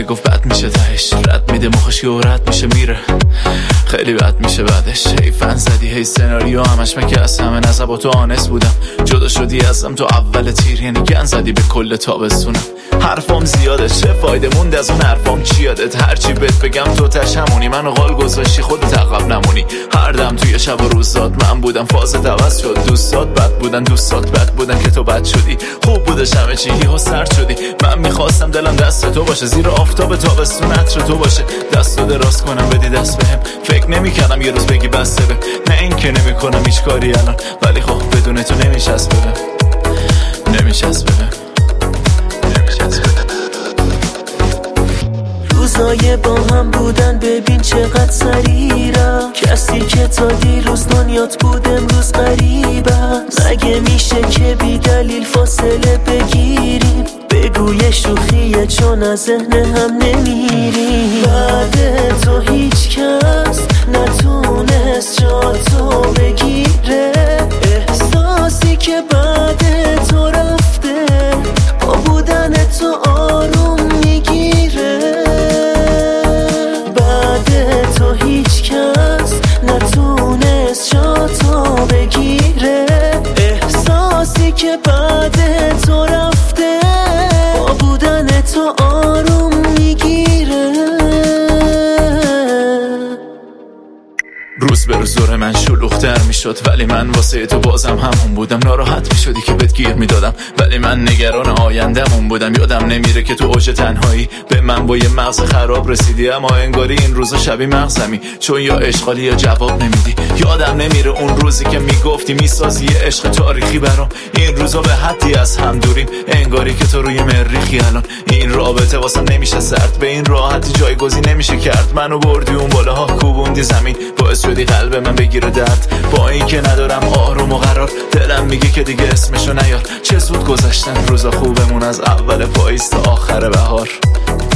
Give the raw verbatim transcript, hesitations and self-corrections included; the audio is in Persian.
میگفت بد میشه تهش، رد میده مخش و رد میشه میره، خیلی بد میشه بعدش. هی فن زدی هی سناریو همش مگه از همه نزب و تو آنس بودم، جدا شدی ازم تو اول تیر، یعنی گن زدی به کل تابستونم. حرفام زیاده چه فایده مونده از اون حرفام چی یادت، هرچی بهت بگم تو تشمونی، منو قال گذاشتی خودت عقب نمونی. هر دم توی شب و روزات من بودم، فازت عوض شد، دوستات بد بودن دوستات بد بودن که تو بد شدی. خوب بودش همه چی یهو سرد شدی، من میخواستم دلم دست تو باشه، زیر آفتاب تابستون عطر تو باشه، دستو دراز کنم بدی دست بهم. فکر نمیکردم یه روز بگی بسته به، نه این که نمیکنم هیچ کاری الان، ولی خب بدون تو نمیچسبه بهم، نمیچسبه بهم، نمیچسبه بهم. روزای با هم بودن ببین چقدر سریع رفت، کسی که تا دیروز دنیات بود امروز غریب است. مگه میشه که بی دلیل فاصله بگیریم، بگو یه شوخیه چون از ذهن هم نمیریم. بعد تو هیچ کس نتونست جا تو بگیره، احساسی که بعد تو رفته با بودن تو آروم میگیره. بعد تو هیچ کس نتونست جا تو بگیره، احساسی که بعد تو رفته با بودن تو آروم میگیره. روز به روز دور من شلوغ‌تر میشد، ولی من واسه تو بازم همون بودم. ناراحت میشدی که بهت گیر میدادم، ولی من نگران آینده‌مون بودم. یادم نمیره که تو اوج تنهایی به من با یه مغز خراب رسیدی، اما انگاری این روزا شبیه مغزمی، چون یا اشغالی یا جواب نمیدی. یادم نمیره اون روزی که میگفتی میسازی یه عشق تاریخی برام، این روزا به حدی از هم دوریم، انگاری که تو روی مریخی الان. این رابطه واسم نمیشه سرد، به این راحتی جایگزین نمیشه کرد. منو بردی اون بالاها کوبوندی زمین، باعث شدی قلب من بگیره درد. با این که ندارم آروم و قرار، دلم میگه که دیگه اسمشو نیار. چه زود گذشتن روزا خوبمون، از اول پاییز تا آخر بهار.